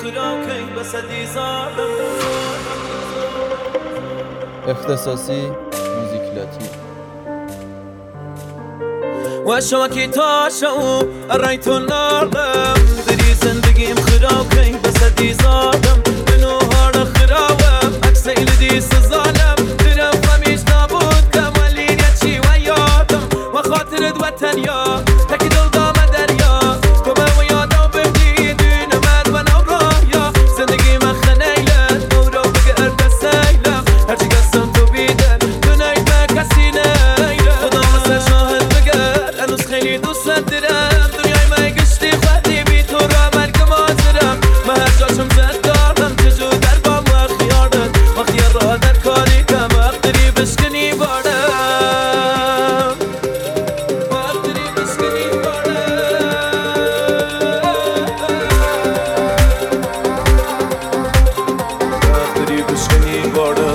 اختصاصی موزیکلاتی و شوکی تاشو رایت نارم دری زندگیم خراوکی بس دیزارم منو هار خراوم عکس ایلدی سزالم درم خمیش نبود کمالین چی و یادم و خاطرت وطن یا تکی دل دام دریا تو به و یادم بردی دون مرد و نورا یا زندگی من خنیلت نورا بگه ارتسیلم هرچی قسم تو بیدن دونایت به کسی نیلم خدا مثل شاهد بگر هنوز خیلی دوست دارم دنیای من گشتی خودی بی تو را مرگم آزرم من هر جاشم زد دارم چجور در با ما خیاردن ما خیار را در کاری کم اقدری بشکنی بارم اقدری بشکنی بارم اقدری بشکنی بارم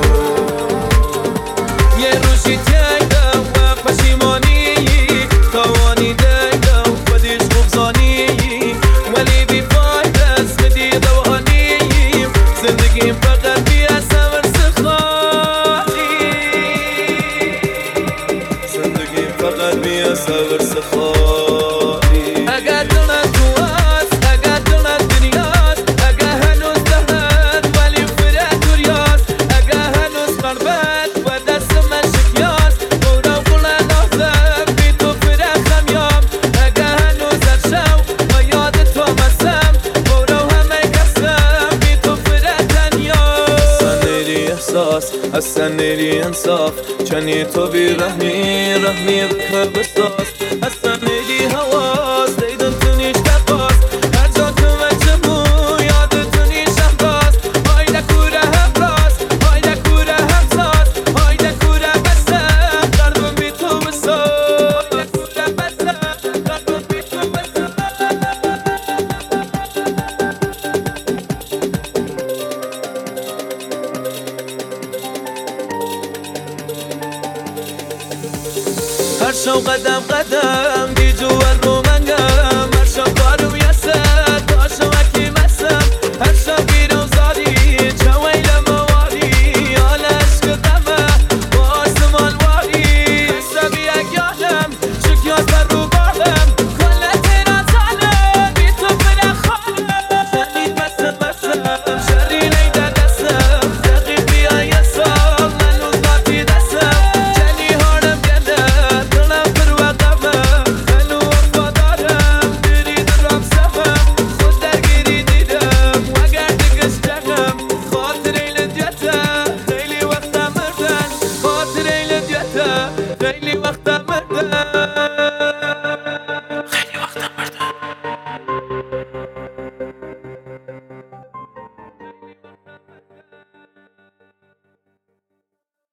یه روشی تنگم و پشیمانی توانی دیدم خودش خوبزانی ولی بی فایده است بدی دوانیم زندگیم فقط بی اصور سخالی زندگیم فقط بی اصور سخالی اگر دلت تو است اگر دلت دنیاست اگر هنوز دهد ولی فرد دوریاست اگر هنوز قلبت و دست من شکیاست بورم قلن آزم بی تو فرد خمیام اگر هنوز افشم و یاد تو مسم بورم همه کسم بی تو فرد تنیاست اصلا نیری احساس اصلا نیری انصاف چنی تو بی رحمی بکر بساس اصلا نیری حواس دیدن تو نیش دقاس هر جا تو مجمو یاد تو نیش احباس هایده کوره هم راست هایده کوره هم ساز هایده کوره بسم قلبم بی تو بساز هایده کوره بسم قلبم بی تو بساز هر شب قدم دی جوال رو منگم هر شب کارو یسر باشم اکی مسم هر شب گیرم زادی چویل مواری حال عشق دمه با آسمان واری حسب یک یادم شکیاز بر رو بالم کلت نازالم بی تو فرق خالم زنید بسم شری نیده دستم دقیق بیا یسام من روز باتی دستم جنی هارم گنده دلم پر وقفم خلو وفادارم دری درم سفم خود درگیری دیدم وگر دگش جغم خاطر ایل دیتا خیلی وقتا مردن خاطر ایل دیتا خیلی وقتا مردن خیلی وقتا مردن